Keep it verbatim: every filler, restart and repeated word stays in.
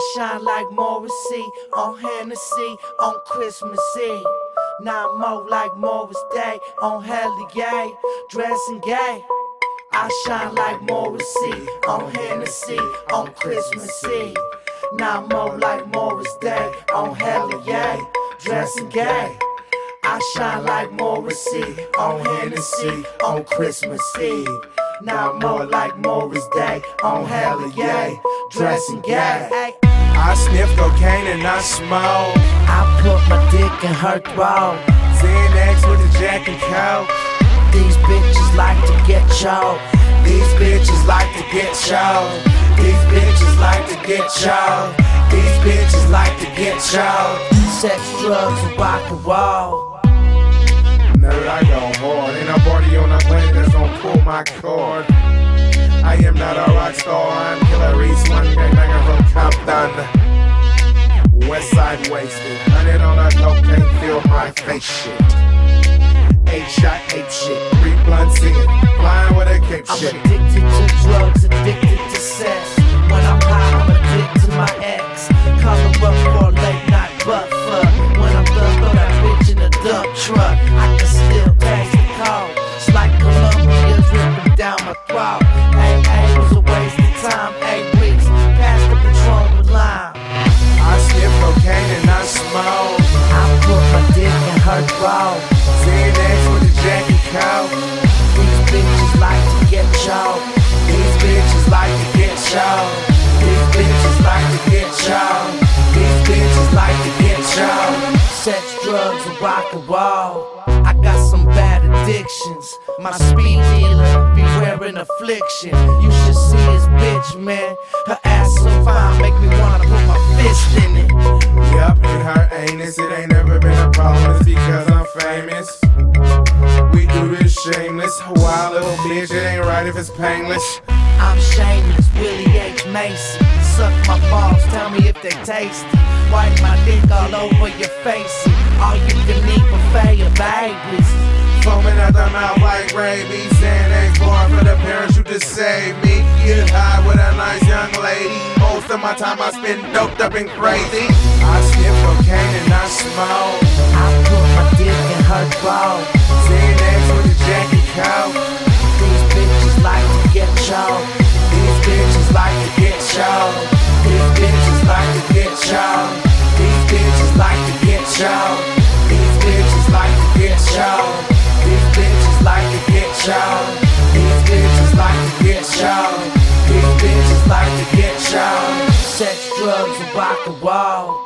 shine like Morrissey on Hennessy on Christmas Eve. Now I'm more like Morris Day on Hella Gay, dressing gay. I shine like Morrissey on Hennessy on Christmas Eve. Now I'm more like Morris Day on Hella Gay, dressing gay. I shine like Morrissey on Hennessy on Christmas Eve. Now I'm more like Morris Day on Hella Gay, dressing gay. I sniff cocaine and I smoke. I put my dick in her throat. Xanax with the Jack and Coke. These bitches like to get choked. These bitches like to get choked. These bitches like to get choked. These bitches like to get choked. Sex, drugs, and rock and roll. Nerd, I go hard. Ain't no party on the planet that's gon' pull my cord. I am not a rock star. I'm Killer Reese, one gangbanger from Compton. West side wasted. Hundred on a cocaine, feel my face shit. Eight shot, ape shit. Three blunts in, flying with a cape I'm shit. addicted to drugs, addicted to sex. When I'm high, I'm addicted to my ex. Call her up for a late night butt fuck. When I'm done, throw that bitch in a dump truck. I can still taste the cold. It's like Columbia's ripping down my throat. A A was a waste of time. Eight weeks past the Patron with lime. I sniff cocaine and I smoke. I put my dick in her throat. Xanax with the Jack and Coke. These bitches like to get choked. These bitches like to get choked. These bitches like to get choked. These bitches like to get choked. Sex, drugs, and rock and roll. I got some bad addictions. My speed dealer be wearing affliction. You should see his bitch, man. Her ass so fine, make me wanna put my fist in it. Yup, in her anus, it ain't never been a problem. It's because I'm famous. We do this shameless. Wild little bitch, it ain't right if it's painless. I'm shameless, Willie H. Macy. Suck my balls, tell me if they tasty. Wipe my dick all over your face. All you can eat buffet of babies. Foaming out the mouth like rabies. Xanax born for the parents you just saved me. Get high with a nice young lady. Most of my time I spend doped up and crazy. I sniff cocaine and I smoke. I put my dick in her throat. Xanax with the Jack and Coke. These bitches like to get choked. These bitches like to get choked. These bitches like to get choked. These bitches like to get choked. These bitches like to get choked. These bitches like to get choked. These bitches like to get choked. These bitches like to get choked. Sex, drugs, and rock and roll.